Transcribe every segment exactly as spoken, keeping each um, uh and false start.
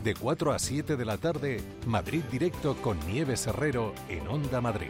De cuatro a siete de la tarde, Madrid Directo con Nieves Herrero en Onda Madrid.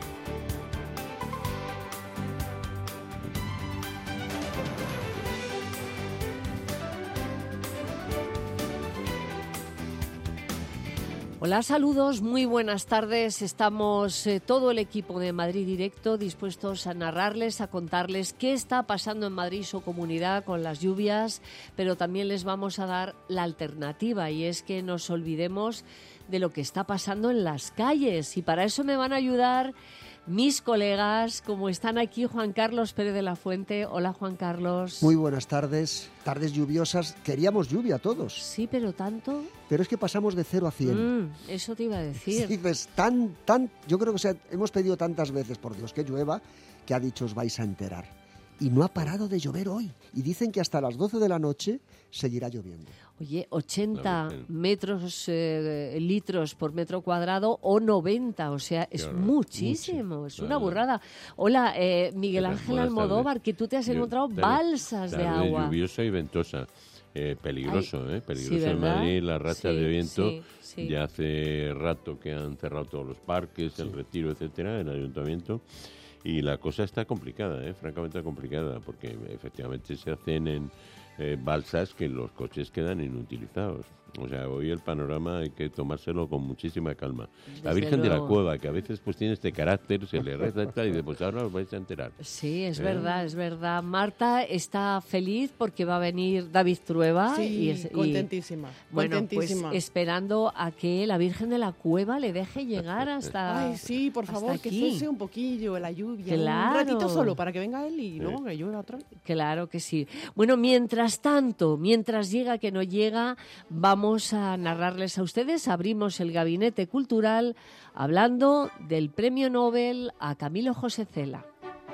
Hola, saludos, muy buenas tardes. Estamos eh, todo el equipo de Madrid Directo dispuestos a narrarles, a contarles qué está pasando en Madrid y su comunidad con las lluvias, pero también les vamos a dar la alternativa, y es que nos olvidemos de lo que está pasando en las calles, y para eso me van a ayudar mis colegas, como están aquí Juan Carlos Pérez de la Fuente. Hola, Juan Carlos. Muy buenas tardes, tardes lluviosas. Queríamos lluvia todos. Sí, pero tanto. Pero es que pasamos de cero a cien. Mm, eso te iba a decir. Sí, pues tan, tan, yo creo que o sea, hemos pedido tantas veces, por Dios, que llueva, que ha dicho os vais a enterar. Y no ha parado de llover hoy. Y dicen que hasta las doce de la noche seguirá lloviendo. Oye, ochenta metros, eh, litros por metro cuadrado o noventa, o sea, es claro, muchísimo, mucho. Es una burrada. Hola, eh, Miguel Ángel Almodóvar, que tú te has encontrado Yo, balsas tarde, de agua. Lluviosa y ventosa. Eh, peligroso, Ay, ¿eh? Peligroso sí, en Madrid, la racha sí, de viento. Sí, sí. Ya hace rato que han cerrado todos los parques, sí. el Retiro, etcétera, el ayuntamiento. Y la cosa está complicada, ¿eh? francamente complicada, porque efectivamente se hacen en eh, balsas que los coches quedan inutilizados. O sea, hoy el panorama hay que tomárselo con muchísima calma. La Virgen de la Cueva, que a veces pues tiene este carácter, se le reza y dice, pues ahora os vais a enterar. Sí, es ¿Eh? verdad, es verdad. Marta está feliz porque va a venir David Trueba. Sí, y es, contentísima. Y, bueno, contentísima. pues esperando a que la Virgen de la Cueva le deje llegar hasta Ay, sí, por favor, que cese un poquillo la lluvia. Claro. Un ratito solo para que venga él y luego ¿Eh? que llueva otra vez. Claro que sí. Bueno, mientras tanto, mientras llega que no llega, vamos a narrarles a ustedes. Abrimos el Gabinete Cultural hablando del Premio Nobel a Camilo José Cela.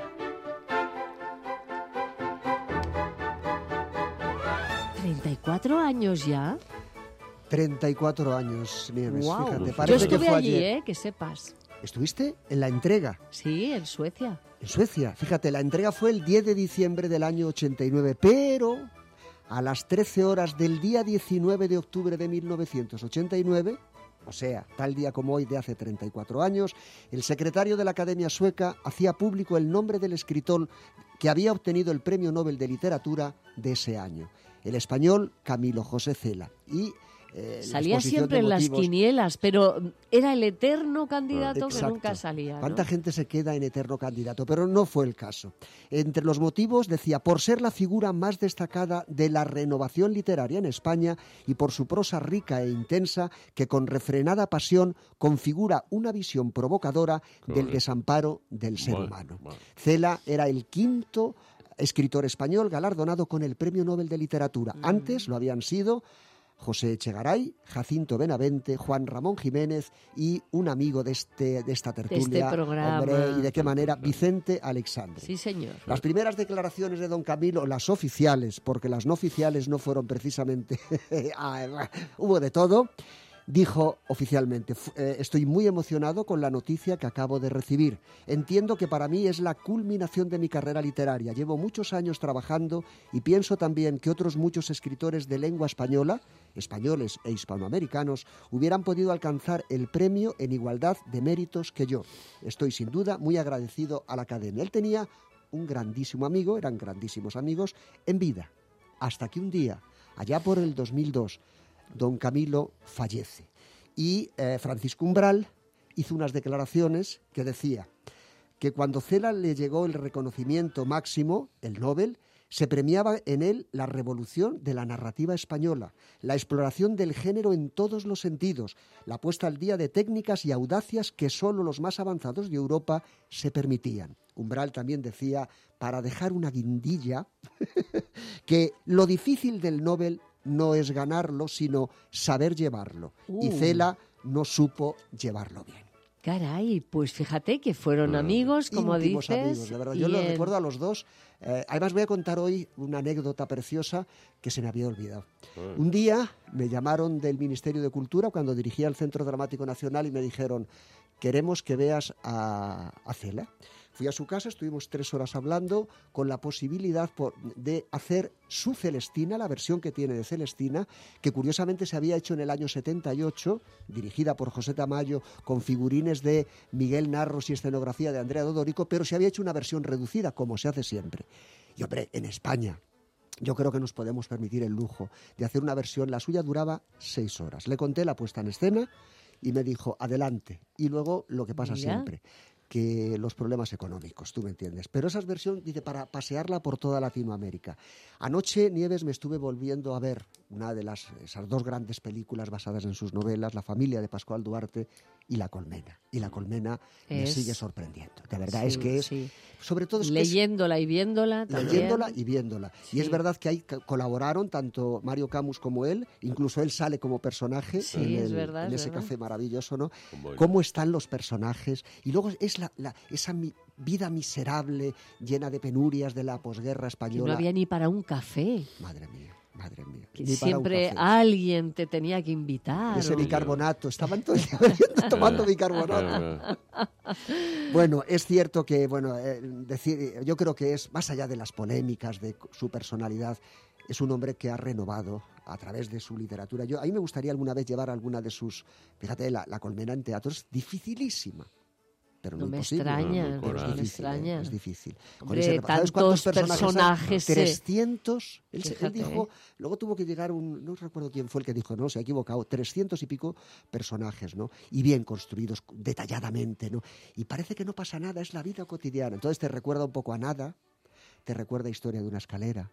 ¿treinta y cuatro años ya? treinta y cuatro años, Nieves, wow. Fíjate, parece Yo estuve que fue allí, ayer. eh, que sepas. ¿Estuviste en la entrega? Sí, en Suecia. En Suecia, fíjate, la entrega fue el diez de diciembre del año ochenta y nueve, pero a las trece horas del día diecinueve de octubre de mil novecientos ochenta y nueve, o sea, tal día como hoy de hace treinta y cuatro años, el secretario de la Academia Sueca hacía público el nombre del escritor que había obtenido el Premio Nobel de Literatura de ese año, el español Camilo José Cela. Y Eh, salía siempre en las quinielas, pero era el eterno candidato Exacto. que nunca salía, ¿no? ¿Cuánta gente se queda en eterno candidato? Pero no fue el caso. Entre los motivos decía, por ser la figura más destacada de la renovación literaria en España y por su prosa rica e intensa que con refrenada pasión configura una visión provocadora Correcto. del desamparo del ser bueno, humano. Bueno. Cela era el quinto escritor español galardonado con el Premio Nobel de Literatura. Mm. Antes lo habían sido José Echegaray, Jacinto Benavente, Juan Ramón Jiménez y un amigo de este de esta tertulia, de este programa. Hombre, y de qué manera, Vicente Alexandre. Sí, señor. Las primeras declaraciones de don Camilo, las oficiales, porque las no oficiales no fueron precisamente... hubo de todo. Dijo oficialmente, eh, estoy muy emocionado con la noticia que acabo de recibir. Entiendo que para mí es la culminación de mi carrera literaria. Llevo muchos años trabajando y pienso también que otros muchos escritores de lengua española, españoles e hispanoamericanos, hubieran podido alcanzar el premio en igualdad de méritos que yo. Estoy sin duda muy agradecido a la Academia. Él tenía un grandísimo amigo, eran grandísimos amigos, en vida. Hasta que un día, allá por el dos mil dos, don Camilo fallece y eh, Francisco Umbral hizo unas declaraciones que decía que cuando Cela le llegó el reconocimiento máximo, el Nobel, se premiaba en él la revolución de la narrativa española, la exploración del género en todos los sentidos, la puesta al día de técnicas y audacias que solo los más avanzados de Europa se permitían. Umbral también decía, para dejar una guindilla, que lo difícil del Nobel no es ganarlo, sino saber llevarlo. Uh. Y Cela no supo llevarlo bien. Caray, pues fíjate que fueron amigos, como íntimos dices. amigos, de verdad. Yo los en... recuerdo a los dos. Eh, además voy a contar hoy una anécdota preciosa que se me había olvidado. Uh. Un día me llamaron del Ministerio de Cultura cuando dirigía el Centro Dramático Nacional y me dijeron, queremos que veas a, a Cela. Fui a su casa, estuvimos tres horas hablando con la posibilidad por, de hacer su Celestina, la versión que tiene de Celestina, que curiosamente se había hecho en el año setenta y ocho, dirigida por José Tamayo, con figurines de Miguel Narros y escenografía de Andrea Dodorico, pero se había hecho una versión reducida, como se hace siempre. Y hombre, en España yo creo que nos podemos permitir el lujo de hacer una versión, la suya duraba seis horas. Le conté la puesta en escena y me dijo, adelante. Y luego lo que pasa Mira. siempre, que los problemas económicos, tú me entiendes. Pero esa versión, dice, para pasearla por toda Latinoamérica. Anoche, Nieves, me estuve volviendo a ver una de las, esas dos grandes películas basadas en sus novelas, La familia de Pascual Duarte y La colmena. Y La colmena me Es- sigue sorprendiendo. De verdad, Sí, es que es... sí. Sobre todo es que es- Leyéndola y viéndola también. leyéndola y viéndola. Sí. Y es verdad que ahí ca- colaboraron tanto Mario Camus como él, incluso él sale como personaje Sí, en, es el- verdad, en es ese verdad. café maravilloso, ¿no? Bueno. Cómo están los personajes. Y luego es la, la- esa mi- vida miserable, llena de penurias de la posguerra Que española. no había ni para un café. Madre mía, madre mía. Que Ni para un siempre café. alguien te tenía que invitar. Ese o- bicarbonato, estaban todo el día bebiendo, tomando bicarbonato. Bueno, es cierto que, bueno, eh, decir, yo creo que es, más allá de las polémicas de su personalidad, es un hombre que ha renovado a través de su literatura. Yo, a mí me gustaría alguna vez llevar alguna de sus... Fíjate, la, la colmena en teatro es dificilísima. Pero no, No me imposible. extraña, no, Pero no es me difícil, extraña. ¿eh? Es difícil. Con Hombre, ese- ¿sabes cuántos tantos personajes, eh. trescientos. Él, se- él Fíjate, dijo, ¿eh? luego tuvo que llegar un, no recuerdo quién fue el que dijo, no, se ha equivocado, trescientos y pico personajes, ¿no? Y bien construidos, detalladamente, ¿no? Y parece que no pasa nada, es la vida cotidiana. Entonces te recuerda un poco a Nada, te recuerda Historia de una escalera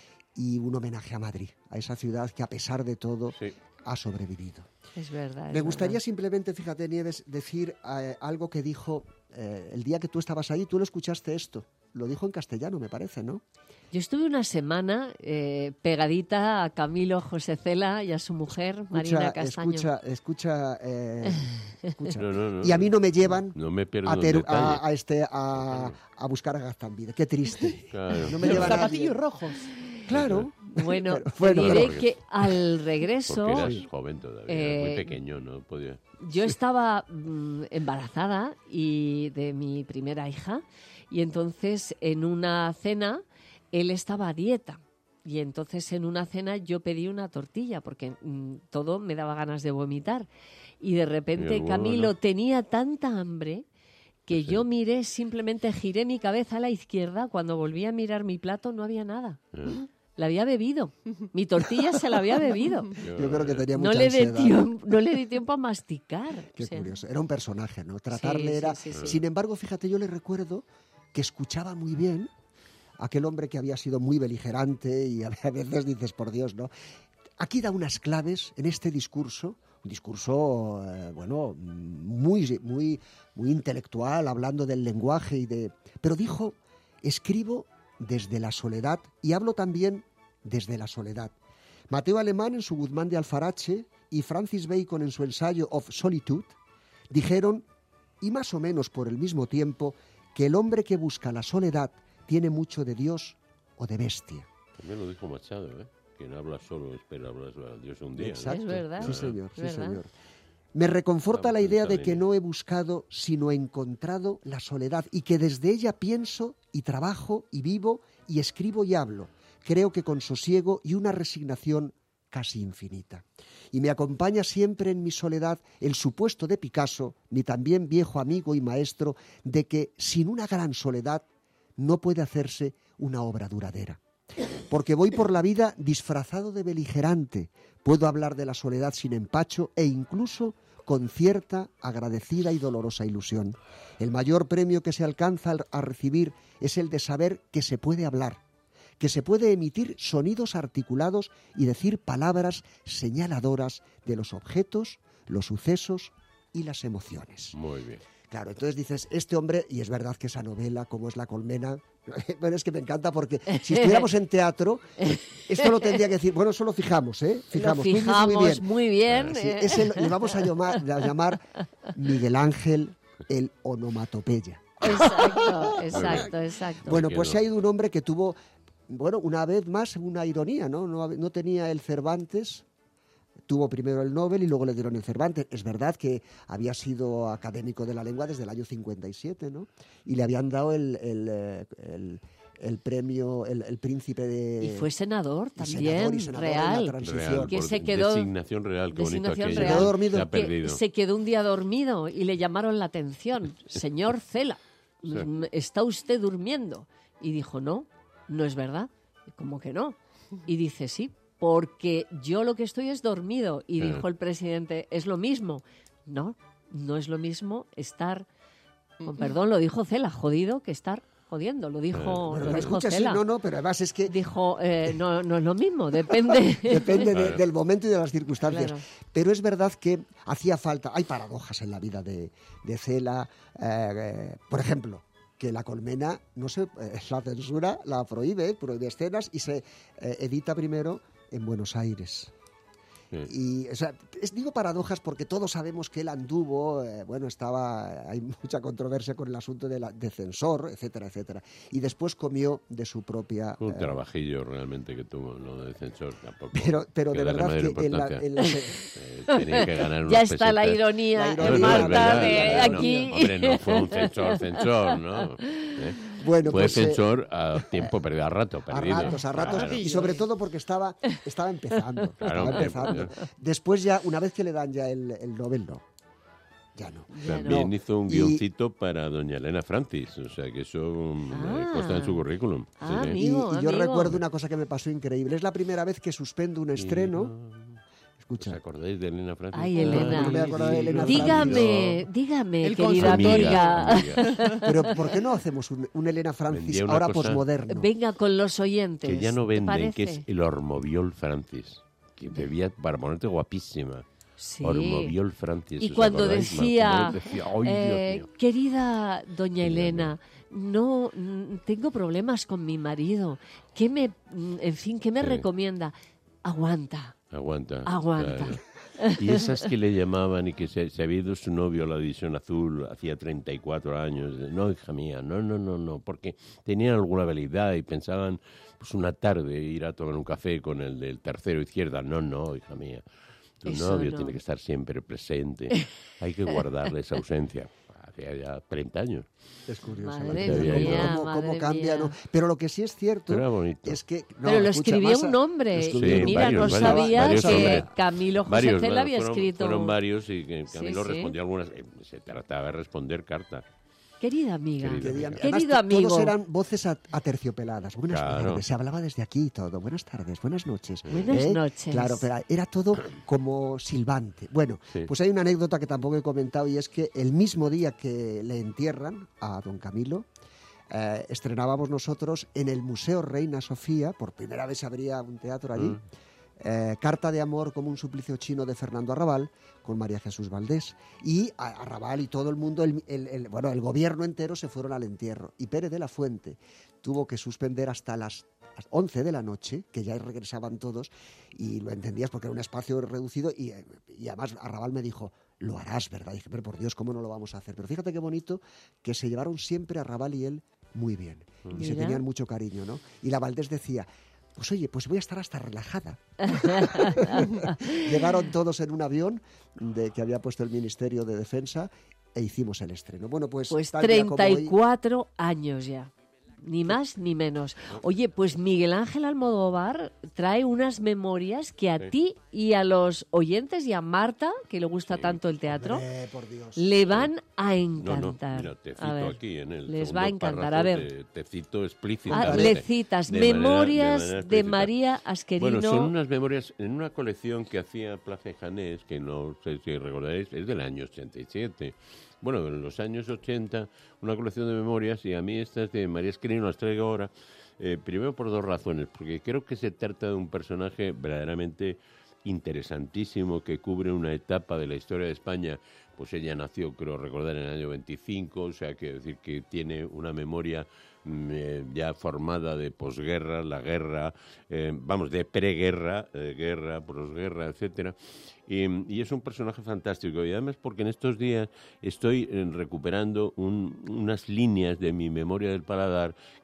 y un homenaje a Madrid, a esa ciudad que a pesar de todo Sí. ha sobrevivido. Es verdad. es Me gustaría verdad. simplemente, fíjate, Nieves, decir eh, algo que dijo eh, el día que tú estabas ahí, tú lo escuchaste esto. Lo dijo en castellano, me parece, ¿no? Yo estuve una semana eh, pegadita a Camilo José Cela y a su mujer, Marina Escucha, Castaño. escucha, escucha, eh, escucha. No, no, no, Y a mí no me llevan No me pierdo a, un Teru- detalle. a, a este, a, a buscar a Gaztambide. Qué triste. Claro. No me Los llevan a zapatillos rojos. Claro. Bueno, Pero, te bueno, diré pero- que al regreso Porque eras joven todavía, eh, muy pequeño, ¿no? Podía... yo estaba mm, embarazada y de mi primera hija y entonces en una cena él estaba a dieta y entonces en una cena yo pedí una tortilla porque mm, todo me daba ganas de vomitar y de Y el repente huevo, Camilo ¿no? tenía tanta hambre que Sí. yo miré, simplemente giré mi cabeza a la izquierda, cuando volví a mirar mi plato no había nada. Eh, La había bebido. Mi tortilla se la había bebido. Yo creo que tenía mucha No le, di ansiedad. tiempo, no le di tiempo a masticar. Qué O sea, curioso. Era un personaje, ¿no? Tratarle Sí, era... sí, sí, sí. Sin embargo, fíjate, yo le recuerdo que escuchaba muy bien a aquel hombre que había sido muy beligerante y a veces dices, por Dios, ¿no? Aquí da unas claves en este discurso, un discurso, eh, bueno, muy, muy, muy intelectual, hablando del lenguaje y de... Pero dijo, escribo desde la soledad y hablo también desde la soledad. Mateo Alemán en su Guzmán de Alfarache y Francis Bacon en su ensayo Of Solitude dijeron, y más o menos por el mismo tiempo, que el hombre que busca la soledad tiene mucho de Dios o de bestia. También lo dijo Machado, ¿eh? Quien habla solo espera hablar a Dios un día. ¿no? Exacto. Es verdad. Sí, señor, Es sí, verdad. señor. Me reconforta Vamos la en idea esa de que línea. no he buscado, sino he encontrado la soledad y que desde ella pienso y trabajo y vivo y escribo y hablo. Creo que con sosiego y una resignación casi infinita. Y me acompaña siempre en mi soledad el supuesto de Picasso, mi también viejo amigo y maestro, de que sin una gran soledad no puede hacerse una obra duradera. Porque voy por la vida disfrazado de beligerante, puedo hablar de la soledad sin empacho e incluso con cierta agradecida y dolorosa ilusión. El mayor premio que se alcanza al- a recibir es el de saber que se puede hablar, que se puede emitir sonidos articulados y decir palabras señaladoras de los objetos, los sucesos y las emociones. Muy bien. Claro, entonces dices, este hombre, y es verdad que esa novela, como es La colmena, bueno, es que me encanta porque si estuviéramos en teatro, esto lo tendría que decir, bueno, eso lo fijamos, ¿eh? Fijamos, Lo tú dices fijamos muy bien. muy bien. Sí, eh. es el- le vamos a llamar, a llamar Miguel Ángel el onomatopeya. Exacto, exacto, exacto. Bueno, que pues no. se ha ido un hombre que tuvo, bueno, una vez más una ironía, ¿no? No, hab- no tenía el Cervantes Tuvo primero el Nobel y luego le dieron el Cervantes. Es verdad que había sido académico de la lengua desde el año cincuenta y siete, ¿no? Y le habían dado el, el, el, el premio, el, el príncipe de... Y fue senador también, senador y senador real. en la transición. Real, que por se quedó... Designación real, qué bonito Designación aquello. real. Se quedó dormido. Se ha que perdido. se quedó un día dormido y le llamaron la atención. Señor Cela, Sí. ¿está usted durmiendo? Y dijo, no, no es verdad. ¿Cómo que no? Y dice, sí, porque yo lo que estoy es dormido. Y Sí. dijo el presidente, es lo mismo. No, no es lo mismo estar, con perdón, lo dijo Cela, jodido, que estar jodiendo. Lo dijo, Bueno, lo pero dijo escucha, sí, Cela. no, no, pero además es que Dijo, eh, no, no es lo mismo, depende. depende de- Claro. del momento y de las circunstancias. Claro. Pero es verdad que hacía falta, hay paradojas en la vida de, de Cela, eh, eh, por ejemplo, que la colmena, no se, eh, la censura la prohíbe, prohíbe escenas y se eh, edita primero en Buenos Aires. Sí. Y, o sea, es- digo paradojas porque todos sabemos que él anduvo, eh, bueno, estaba, hay mucha controversia con el asunto de, la, de censor, etcétera, etcétera. Y después comió de su propia... Un eh, trabajillo realmente que tuvo, lo de censor tampoco. pero, pero que de darle verdad mayor que en la, importancia. en la- Eh, tenía que ganar Ya unas está la pesetas. ironía, La en ironía, No, no, es Marta verdad, de es verdad, no. aquí. Hombre, no fue un censor, censor, ¿no? ¿Eh? Bueno, Fue pues, eh, censor a tiempo perdido, a rato a perdido. ratos, a ratos, Claro. y sobre todo porque estaba, estaba empezando, Claro, estaba hombre, empezando. pues, Después ya, una vez que le dan ya el, el Nobel, no, ya no. Ya También no. hizo un Y- guioncito para doña Elena Francis, o sea que eso mm, Ah. consta en su currículum. Ah, Sí, sí. Y, Amigo, y yo amigo. recuerdo una cosa que me pasó increíble, es la primera vez que suspendo un estreno, ¿Os escucha, acordáis de Elena Francis? Ay, Elena. No me acordaba de Elena Dígame, dígame, El querida consumido. amiga. Amiga, amiga. pero ¿por qué no hacemos un, un Elena Francis Vendía una ahora cosa- posmoderno? Venga con los oyentes. Que ya no ¿te venden, que es parece? el Ormoviol Francis, que bebía para ponerte guapísima. Sí. Ormoviol Francis. Y ¿os cuando acordáis? decía, Como decía, ¡ay, eh, Dios mío! querida doña Sí, Elena, no, mm, tengo problemas con mi marido. ¿Qué me, mm, en fin, qué me Sí. recomienda? Aguanta. Aguanta. Aguanta. claro. Y esas que le llamaban y que se, se había ido su novio a la División Azul hacía treinta y cuatro años. de, No, hija mía, no, no, no, no, porque tenían alguna habilidad y pensaban, pues una tarde ir a tomar un café con el del tercero izquierda. No, no, hija mía. Tu Eso novio no. tiene que estar siempre presente. Hay que guardarle esa ausencia. Hacía ya treinta años. Es curioso. Madre ¿no? mía, cómo, cómo- madre cómo cambia, mía. ¿no? Pero lo que sí es cierto Pero era bonito. es que... no, Pero lo escucha, escribió más a- un hombre. lo Y escribió- Sí, mira, varios, no varios, sabía varios que hombres. Camilo José Varios, Cela bueno, había fueron, escrito. fueron varios y que Sí, Camilo sí. respondió algunas. eh, se trataba de responder carta. Querida amiga. Querida Querían- amiga. además, Querido to- amigo. Todos eran voces a- aterciopeladas. Buenas Claro. tardes. Se hablaba desde aquí y todo. Buenas tardes, buenas noches. Buenas noches. Claro, pero era todo como silbante. Bueno, Sí. pues hay una anécdota que tampoco he comentado y es que el mismo día que le entierran a don Camilo, eh, estrenábamos nosotros en el Museo Reina Sofía, por primera vez habría un teatro allí, Mm. eh, Carta de amor como un suplicio chino de Fernando Arrabal con María Jesús Valdés, y a- Arrabal y todo el mundo, el, el- el- bueno, el gobierno entero se fueron al entierro y Pérez de la Fuente tuvo que suspender hasta las once de la noche, que ya regresaban todos, y lo entendías porque era un espacio reducido, y, eh, y además Arrabal me dijo, lo harás, ¿verdad? Y dije, pero por Dios, ¿cómo no lo vamos a hacer? Pero fíjate qué bonito que se llevaron siempre Arrabal y él muy bien, y se Mira. tenían mucho cariño, ¿no? Y la Valdés decía, pues oye, pues voy a estar hasta relajada. Llegaron todos en un avión de que había puesto el Ministerio de Defensa e hicimos el estreno. Bueno, pues, Pues tal día como treinta hoy- y cuatro años ya. Ni más ni menos. Oye, pues Miguel Ángel Almodóvar trae unas memorias que a Sí. ti y a los oyentes y a Marta, que le gusta Sí. tanto el teatro, Hombre, por Dios. le van a No, no, encantar. mira, te cito A ver, aquí en el les segundo va a encantar. párrafo, A ver. Te, te cito Ah, explícitamente. le citas de manera- Memorias manera de, explícita. María Asquerino. Bueno, son unas memorias en una colección que hacía Plaza y Janés, que no sé si recordaréis, es del año ochenta y siete. Bueno, en los años ochenta, una colección de memorias, y a mí estas de María Asquerino las traigo ahora, eh, primero por dos razones, porque creo que se trata de un personaje verdaderamente interesantísimo que cubre una etapa de la historia de España. Pues ella nació, creo recordar, en el año veinticinco, o sea, quiero decir que tiene una memoria mm, eh, ya formada de posguerra, la guerra, eh, vamos, de preguerra, eh, guerra, posguerra, etcétera. Y, y es un personaje fantástico. Y además porque en estos días estoy eh, recuperando un- unas líneas de mi memoria del paladar que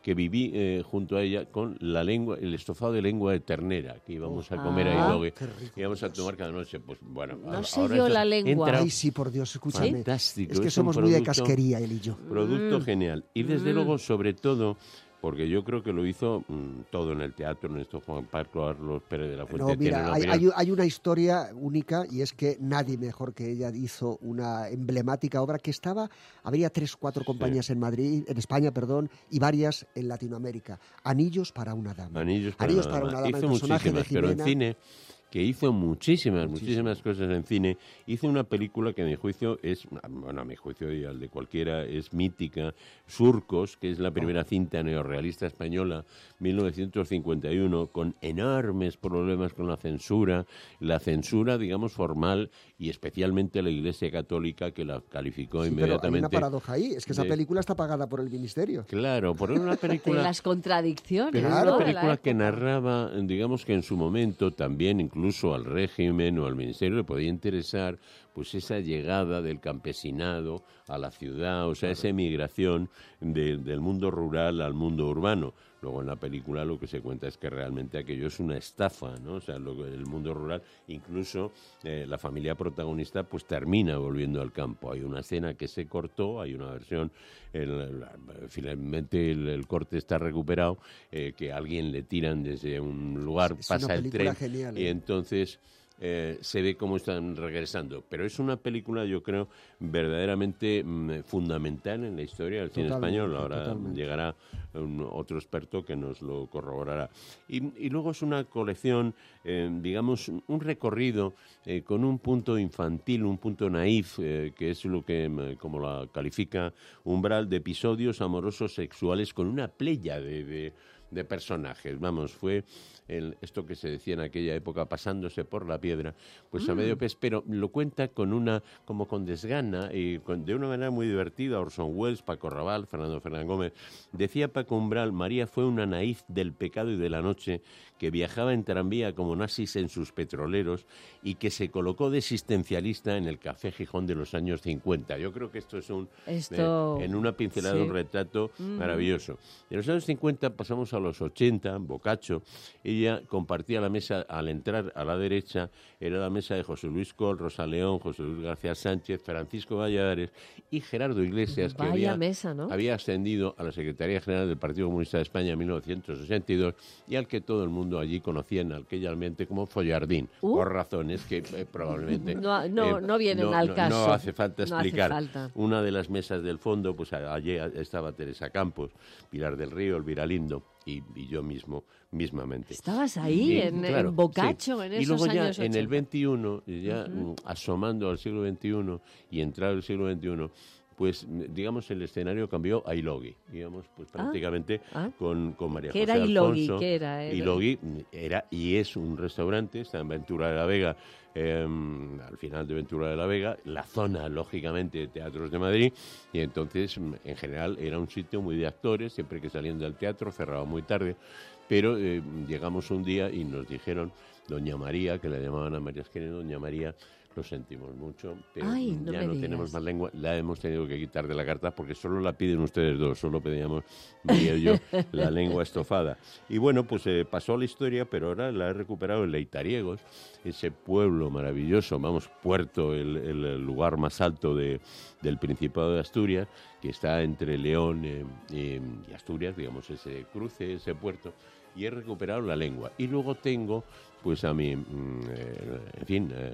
que viví eh, junto a ella con la lengua, el estofado de lengua de ternera que íbamos a comer Ah. ahí luego, Qué rico. íbamos a tomar cada noche. Pues bueno, No ahora- sé ahora yo esto la lengua. entra Ay, sí, por Dios, escúchame. fantástico. Es que es un somos muy de producto- casquería, él y yo. Producto Mm. genial. Y desde Mm. luego, sobre todo, porque yo creo que lo hizo mm, todo en el teatro, en esto Juan Carlos Pérez de la Fuente No, tiene mira, una hay, opinión. hay- hay una historia única y es que nadie mejor que ella hizo una emblemática obra que estaba, habría tres, cuatro compañías en Madrid, en España, perdón, y varias en Latinoamérica. Anillos para una dama. Anillos para, Anillos una para dama. una dama, el Hizo personaje de muchísimas, pero en Jimena. cine, que hizo muchísimas, Muchísimo. muchísimas cosas en cine, hizo una película que a mi juicio es, bueno, a mi juicio y al de cualquiera, es mítica, Surcos, que es la primera cinta neorrealista española, mil novecientos cincuenta y uno, con enormes problemas con la censura, la censura, digamos, formal, y especialmente la Iglesia Católica, que la calificó Sí, pero hay inmediatamente. una paradoja ahí, es que esa de- película está pagada por el ministerio. Claro, por una De película... las contradicciones. Pero Claro. es ¿no? una de la película que época. narraba, digamos que en su momento también incluso al régimen o al ministerio le podía interesar pues esa llegada del campesinado a la ciudad, o sea, esa emigración de- del mundo rural al mundo urbano. Luego en la película lo que se cuenta es que realmente aquello es una estafa, ¿no? O sea, lo que- el mundo rural, incluso eh, la familia protagonista pues termina volviendo al campo. Hay una escena que se cortó, hay una versión, el- la- finalmente el, el corte está recuperado, eh, que a alguien le tiran desde un lugar, Es una pasa el película tren genial, y ¿eh? entonces eh, se ve cómo están regresando. Pero es una película, yo creo, verdaderamente mm, fundamental en la historia del cine Totalmente, español. Ahora totalmente. llegará un- otro experto que nos lo corroborará. Y, y luego es una colección, eh, digamos, un recorrido eh, con un punto infantil, un punto naif, eh, que es lo que, mm, como la califica Umbral, de episodios amorosos sexuales con una playa de, de, de personajes. Vamos, fue el, esto que se decía en aquella época, pasándose por la piedra, pues a medio pez, pero lo cuenta con una, como con desgana y con- de una manera muy divertida. Orson Welles, Paco Rabanne, Fernando Fernández Gómez. Decía Paco Umbral, María fue una naif del pecado y de la noche que viajaba en tranvía como nazis en sus petroleros y que se colocó de existencialista en el Café Gijón de los años cincuenta. Yo creo que esto es un, Esto- eh, en una pincelada, sí. un retrato maravilloso. En los años cincuenta pasamos a los ochenta, Boccaccio. Ella compartía la mesa al entrar a la derecha, era la mesa de José Luis Col, Rosa León, José Luis García Sánchez, Francisco Valladares y Gerardo Iglesias, que Vaya había, mesa, ¿no? había ascendido a la Secretaría General del Partido Comunista de España en mil novecientos sesenta y dos y al que todo el mundo allí conocía en aquel ambiente como Follardín, Uh. por razones que eh, probablemente No- no- no vienen no- al no- caso. No hace falta No hace explicar. falta. Una de las mesas del fondo, pues a- allí estaba Teresa Campos, Pilar del Río, Elvira Lindo y, y yo mismo, mismamente. Estabas ahí, Y, en, claro, en Boccaccio, sí. en Y esos luego ya años en el ochenta. veintiuno, ya mm, asomando al siglo veintiuno y entrar al siglo veintiuno, pues mm, digamos el escenario cambió a Ilogi, digamos, pues Ah, prácticamente ah. con, con María ¿Qué José era Ilogi? Alfonso. ¿Qué era? Era- Ilogi mm, era y es un restaurante, está en Ventura de la Vega, eh, al final de Ventura de la Vega, la zona, lógicamente, de teatros de Madrid, y entonces, mm, en general, era un sitio muy de actores, siempre que salían del teatro, cerraba muy tarde, pero eh, llegamos un día y nos dijeron, Doña María, que la llamaban a María Esquina, Doña María, lo sentimos mucho, pero Ay, no ya me no digas. tenemos más lengua, la hemos tenido que quitar de la carta porque solo la piden ustedes dos, solo pedíamos, María y yo, la lengua estofada. Y bueno, pues eh, pasó la historia, pero ahora la he recuperado en Leitariegos, ese pueblo maravilloso, vamos, Puerto, el, el- el lugar más alto de, del Principado de Asturias, que está entre León eh, y, y Asturias, digamos, ese cruce, ese puerto, y he recuperado la lengua. Y luego tengo, pues a mi, mm, eh, en fin, eh,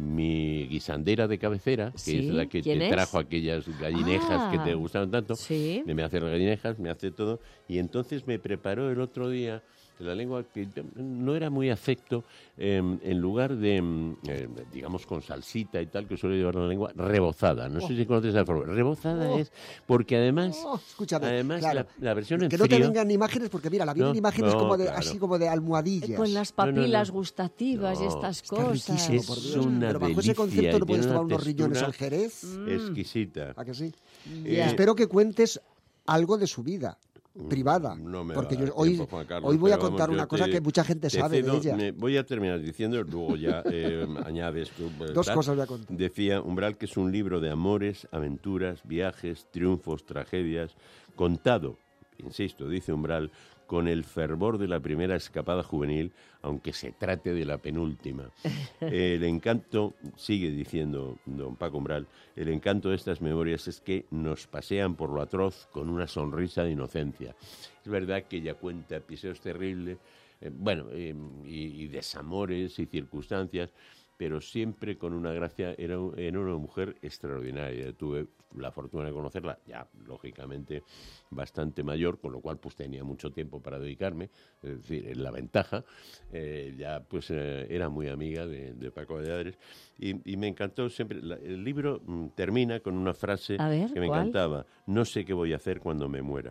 mi guisandera de cabecera, que Sí, es la que ¿quién te es? trajo aquellas gallinejas Ah, que te gustaban tanto. sí. Me hace las gallinejas, me hace todo. Y entonces me preparó el otro día la lengua que no era muy afecto, eh, en lugar de, mm, eh, digamos, con salsita y tal, que suele llevar la lengua, rebozada. No sé si conoces la forma. Rebozada Oh. es porque además, Oh, escúchame, además claro. la, la versión en Que no te frío... vengan imágenes, porque mira, la vienen No, imágenes no, como de, claro. así como de almohadillas. Con las No, no, no. papilas gustativas y No, estas Está cosas. riquísimo, Es por Dios. una Pero bajo delicia ese concepto y no puedes tiene tomar una unos riñones textura al Jerez. exquisita. ¿A que sí? Ya. Espero que cuentes algo de su vida privada. No me porque va a yo dar hoy, tiempo, Juan Carlos, hoy voy a pero contar vamos, una yo cosa te- que mucha gente te sabe cedo- de ella. me- voy a terminar diciendo, luego ya eh, añades tú. eh, Dos tal. cosas voy a contar. Decía Umbral que es un libro de amores, aventuras, viajes, triunfos, tragedias, contado insisto, dice Umbral, con el fervor de la primera escapada juvenil, aunque se trate de la penúltima. El encanto, sigue diciendo don Paco Umbral, el encanto de estas memorias es que nos pasean por lo atroz con una sonrisa de inocencia. Es verdad que ella cuenta episodios terribles, eh, bueno, eh, y, y desamores y circunstancias, pero siempre con una gracia. Era, era una mujer extraordinaria. Tuve la fortuna de conocerla, ya lógicamente bastante mayor, con lo cual pues tenía mucho tiempo para dedicarme, es decir, en la ventaja. Eh, ya pues eh, era muy amiga de, de Paco Valladares y, y me encantó siempre. La, el libro mm, termina con una frase ver, que me ¿cuál? encantaba: no sé qué voy a hacer cuando me muera.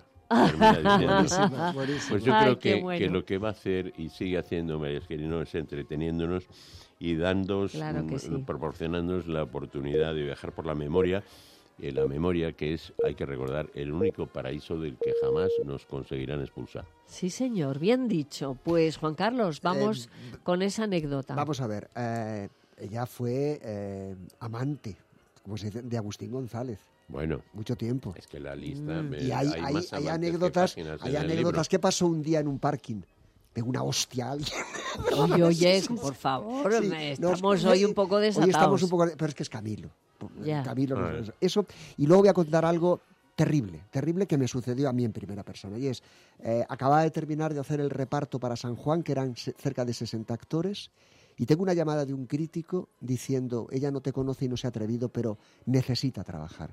Buenísima, buenísima. Pues yo Ay, creo que, bueno. que lo que va a hacer y sigue haciendo María Esquerino es entreteniéndonos y dándonos, Claro que sí. proporcionándonos la oportunidad de viajar por la memoria, y la memoria que es, hay que recordar, el único paraíso del que jamás nos conseguirán expulsar. Sí, señor, bien dicho. Pues, Juan Carlos, vamos Eh, con esa anécdota. Vamos a ver, eh, ella fue eh, amante, como se dice, de Agustín González. Bueno, Mucho tiempo. es que la lista... Mm. me- Y hay, hay hay- más hay amantes que anécdotas, páginas hay en el anécdotas. libro. ¿Qué pasó un día en un parking? Pegó una hostia a alguien. Oye, oye, por favor, Sí, me- nos- estamos hoy un poco desatados. Hoy estamos un poco... Pero es que es Camilo. Ya. Camilo nos- Ah, eh. Eso. Y luego voy a contar algo terrible, terrible que me sucedió a mí en primera persona. Y es, eh, acababa de terminar de hacer el reparto para San Juan, que eran se- cerca de sesenta actores, y tengo una llamada de un crítico diciendo, ella no te conoce y no se ha atrevido, pero necesita trabajar.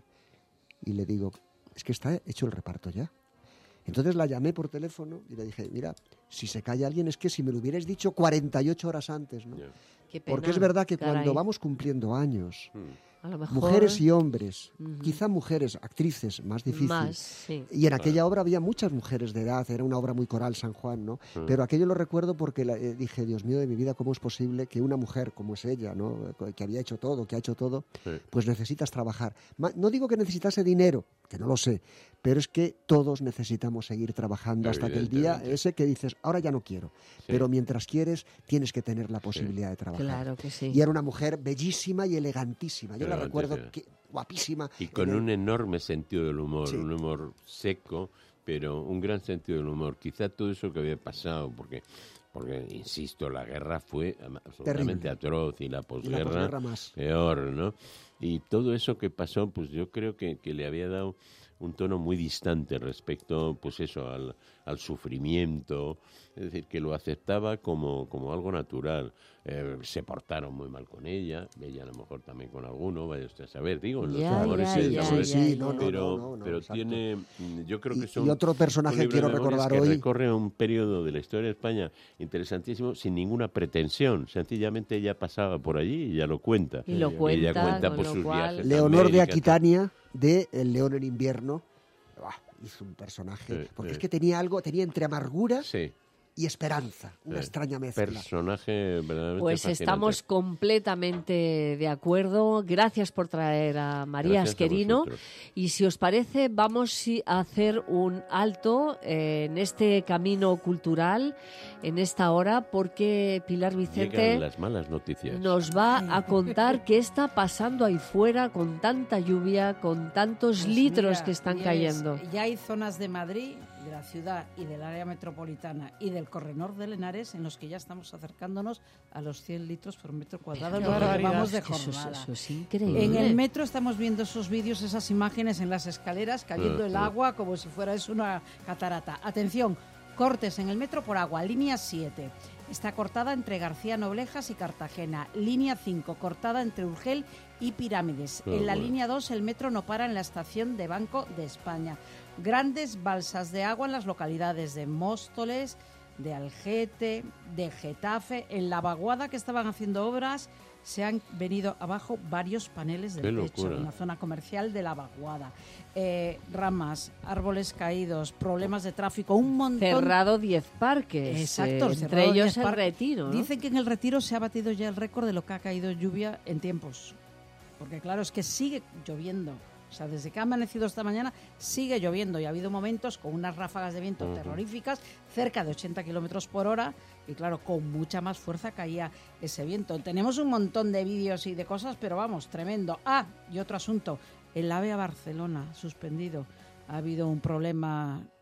Y le digo, es que está hecho el reparto ya. Entonces la llamé por teléfono y le dije, mira, si se calla alguien es que si me lo hubierais dicho cuarenta y ocho horas antes, ¿no? Ya. Qué pena, Porque es verdad que caray. cuando vamos cumpliendo años, Mm. A lo mejor, mujeres y hombres, Ujú. quizá mujeres, actrices, más difícil. más, sí. Y en aquella obra había muchas mujeres de edad, era una obra muy coral, San Juan, ¿no? Mm. Pero aquello lo recuerdo porque la- eh, dije, Dios mío de mi vida, ¿cómo es posible que una mujer como es ella, ¿no? Que había hecho todo, que ha hecho todo, Sí. pues necesitas trabajar. Ma- No digo que necesitase dinero, que no lo sé, pero es que todos necesitamos seguir trabajando hasta que el día Evidentemente. ese que dices, ahora ya no quiero, Sí. pero mientras quieres tienes que tener la posibilidad de trabajar. Claro que sí. Y era una mujer bellísima y elegantísima. Yo la Elegantísima. recuerdo que, guapísima. Y con En el- un enorme sentido del humor, Sí. un humor seco, pero un gran sentido del humor. Quizá todo eso que había pasado, porque, porque insisto, la guerra fue am- absolutamente Terrible. atroz y la y la posguerra posguerra más. peor, ¿no? Y todo eso que pasó, pues yo creo que, que le había dado un tono muy distante respecto, pues eso, al, al sufrimiento, es decir, que lo aceptaba como, como algo natural. Eh, se portaron muy mal con ella, ella a lo mejor también con alguno, vaya usted a saber, digo, en los Ya, amores ya, y ya, desamores, ya, sí, ya. no, no, pero, no, no, pero exacto. tiene, mm, yo creo Y- que y son otro personaje un libro quiero de memorias recordar que hoy. recorre un periodo de la historia de España interesantísimo, sin ninguna pretensión, sencillamente ella pasaba por allí y ya lo cuenta. Y lo ella cuenta, cuenta con por lo sus cual- viajes a Leonor de América, Aquitania, de El León en invierno. Buah, hizo un personaje, Sí, porque sí. es que tenía algo, tenía entre amargura Sí, y esperanza, una sí. extraña mezcla. Personaje verdaderamente Pues fascinante. estamos completamente de acuerdo. Gracias por traer a María Gracias a Esquerino. vosotros. Y si os parece, vamos sí, a hacer un alto eh, en este camino cultural, en esta hora, porque Pilar Vicente Llegan las malas noticias. nos va a contar qué está pasando ahí fuera con tanta lluvia, con tantos Pues litros mira, que están Nieves, cayendo. Ya hay zonas de Madrid, de la ciudad y del área metropolitana y del corredor de Henares en los que ya estamos acercándonos a los cien litros por metro cuadrado en Qué lo que barbaridad. llevamos de Es que eso, es- jornada. eso es increíble. En el metro estamos viendo esos vídeos, esas imágenes en las escaleras cayendo Ah, el ah. agua como si fuera eso una catarata. Atención, cortes en el metro por agua, línea siete. Está cortada entre García Noblejas y Cartagena. Línea cinco, cortada entre Urgel y Pirámides. Ah, en la bueno. línea dos, el metro no para en la estación de Banco de España. Grandes balsas de agua en las localidades de Móstoles, de Algete, de Getafe. En la vaguada que estaban haciendo obras se han venido abajo varios paneles del ¡Qué techo locura! en la zona comercial de la vaguada. Eh, ramas, árboles caídos, problemas de tráfico, un montón. Cerrado diez parques, Exacto, eh, cerrado entre ellos diez el parques. Retiro, ¿no? Dicen que en el Retiro se ha batido ya el récord de lo que ha caído lluvia en tiempos. Porque claro, es que sigue lloviendo. O sea, desde que ha amanecido esta mañana sigue lloviendo y ha habido momentos con unas ráfagas de viento Ujú. terroríficas, cerca de ochenta kilómetros por hora, y claro, con mucha más fuerza caía ese viento. Tenemos un montón de vídeos y de cosas, pero vamos, tremendo. Ah, y otro asunto, el AVE a Barcelona, suspendido. Ha habido un problema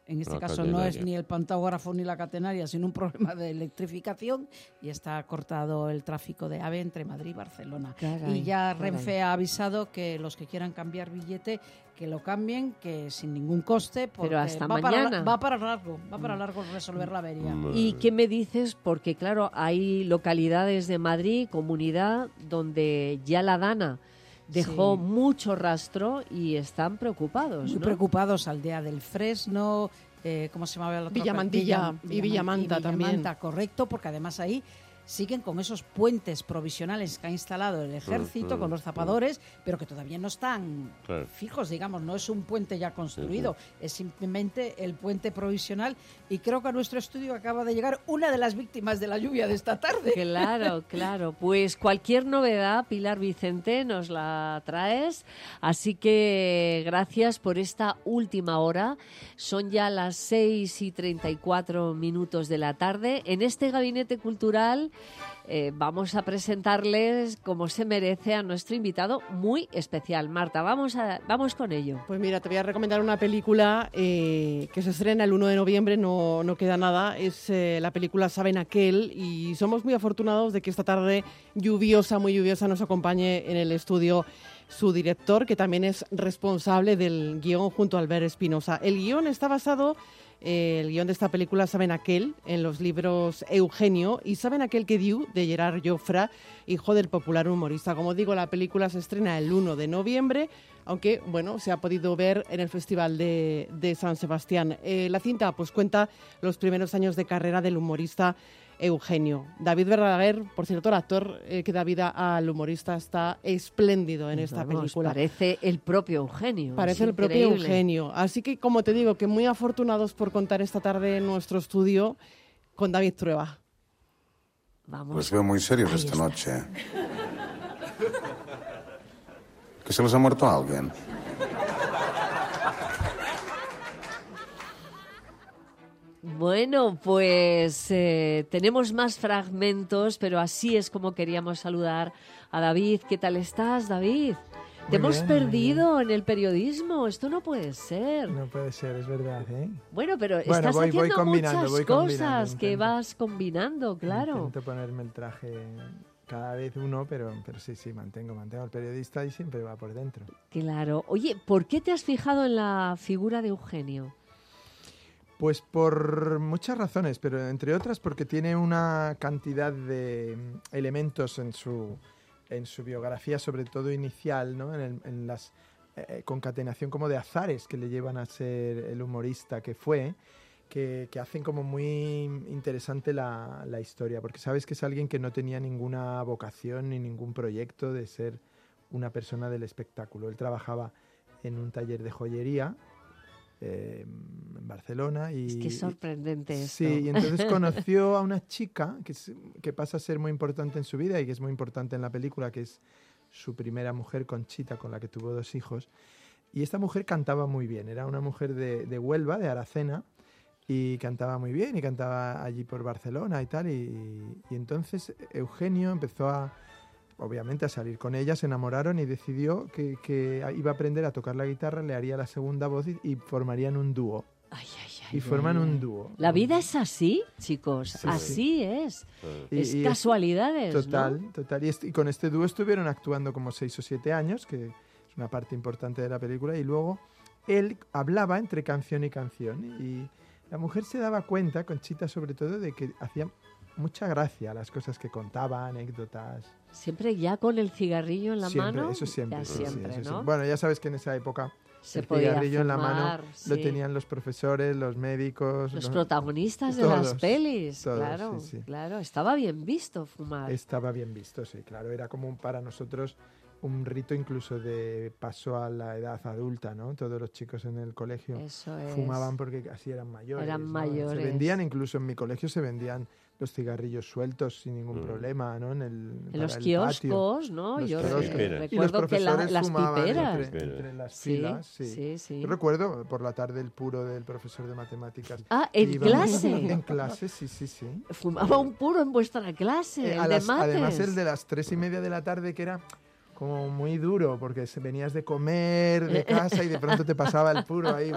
En este La caso no catenaria. es ni el pantógrafo ni la catenaria, sino un problema de electrificación y está cortado el tráfico de AVE entre Madrid y Barcelona. Caray, y ya caray. Renfe ha avisado que los que quieran cambiar billete, que lo cambien, que sin ningún coste, porque Pero hasta va, mañana. Para, va para largo, va para largo resolver la avería. Mm. ¿Y qué me dices? Porque claro, hay localidades de Madrid, comunidad, donde ya la Dana dejó Sí. mucho rastro y están preocupados, Muy ¿no? preocupados, Aldea del Fresno, eh, ¿cómo se llamaba la otra? Villamantilla y Villaman- Villamanta y también. Villamanta, correcto, porque además ahí siguen con esos puentes provisionales que ha instalado el ejército, Mm, con los mm, zapadores, pero que todavía no están Claro. fijos, digamos, no es un puente ya construido, es simplemente el puente provisional. Y creo que a nuestro estudio acaba de llegar una de las víctimas de la lluvia de esta tarde. Claro, claro. Pues cualquier novedad, Pilar Vicente, nos la traes. Así que gracias por esta última hora. Son ya las seis y treinta y cuatro minutos de la tarde. En este gabinete cultural eh, vamos a presentarles, como se merece, a nuestro invitado muy especial. Marta, vamos, a, vamos con ello. Pues mira, te voy a recomendar una película eh, que se estrena el uno de noviembre, no, no queda nada. Es eh, la película Saben Aquel y somos muy afortunados de que esta tarde lluviosa, muy lluviosa, nos acompañe en el estudio su director, que también es responsable del guión junto a Albert Espinosa. El guión está basado... Eh, el guión de esta película Saben Aquel, en los libros Eugenio y Saben Aquel que diu, de Gerard Jofra, hijo del popular humorista. Como digo, la película se estrena el uno de noviembre, aunque, bueno, se ha podido ver en el Festival de, de San Sebastián. Eh, la cinta, pues, cuenta los primeros años de carrera del humorista Eugenio. David Verdaguer, por cierto, el actor eh, que da vida al humorista, está espléndido en esta Vamos, película. Parece el propio Eugenio. Parece es el propio increíble. Eugenio. Así que, como te digo, que muy afortunados por contar esta tarde en nuestro estudio con David Trueba. Vamos. Los veo muy serios Ahí esta está. noche. ¿Que se les ha muerto alguien? Bueno, pues eh, tenemos más fragmentos, pero así es como queríamos saludar a David. ¿Qué tal estás, David? Te Muy hemos bien, muy perdido en el periodismo. Esto no puede ser. No puede ser, es verdad, ¿eh? Bueno, pero Bueno, estás voy- voy haciendo combinando, muchas voy cosas combinando, que intento. vas combinando, claro. Intento ponerme el traje cada vez uno, pero, pero sí, sí, mantengo, mantengo al periodista y siempre va por dentro. Claro. Oye, ¿por qué te has fijado en la figura de Eugenio? Pues por muchas razones, pero entre otras porque tiene una cantidad de mm, elementos en su, en su biografía, sobre todo inicial, ¿no? En, el- en las eh, concatenación como de azares que le llevan a ser el humorista que fue, que, que hacen como muy interesante la, la historia, porque sabes que es alguien que no tenía ninguna vocación ni ningún proyecto de ser una persona del espectáculo. Él trabajaba en un taller de joyería eh, en Barcelona y Es que es sorprendente esto. sí, y entonces conoció a una chica que, es- que pasa a ser muy importante en su vida y que es muy importante en la película, que es su primera mujer, Conchita, con la que tuvo dos hijos. Y esta mujer cantaba muy bien, era una mujer de, de Huelva, de Aracena, y cantaba muy bien, y cantaba allí por Barcelona y tal. Y, y entonces Eugenio empezó a, obviamente, a salir con ella, se enamoraron y decidió que, que iba a aprender a tocar la guitarra, le haría la segunda voz y, y formarían un dúo. Ay, ay, ay, Y forman ay, un ay. dúo. La vida es así, chicos. Sí, sí. así es. Y- es y es- casualidades, Total, ¿no? total. Y, est- y con este dúo estuvieron actuando como seis o siete años, que es una parte importante de la película, y luego él hablaba entre canción y canción. Y la mujer se daba cuenta, Conchita sobre todo, de que hacía mucha gracia las cosas que contaba, anécdotas. Siempre ya con el cigarrillo en la Siempre, mano. eso siempre. Ya sí, sí, siempre, eso ¿no? siempre. Bueno, ya sabes que en esa época Se el podía cigarrillo en la mano fumar, lo sí. tenían los profesores, los médicos. Los los- protagonistas de las todos, pelis, todos, claro, sí, sí. claro. Estaba bien visto fumar. Estaba bien visto, sí, claro. Era como un- para nosotros un rito incluso de paso a la edad adulta, ¿no? Todos los chicos en el colegio Eso es. fumaban porque así eran mayores. Eran ¿no? mayores. Se vendían, incluso en mi colegio se vendían los cigarrillos sueltos sin ningún Mm. problema, ¿no? En, el, En para los el kioscos, patio. ¿no? Los Yo kioscos. re- Y los recuerdo que la- profesores las fumaban piperas. Entre, entre las Sí, filas, sí. sí, sí. Yo recuerdo por la tarde el puro del profesor de matemáticas. Ah, en Íbamos- clase. En clase, sí, sí, sí. Fumaba un puro en vuestra clase, Eh, el a de las- mates. además el de las tres y media de la tarde, que era como muy duro, porque se- venías de comer, de casa, y de pronto te pasaba el puro ahí.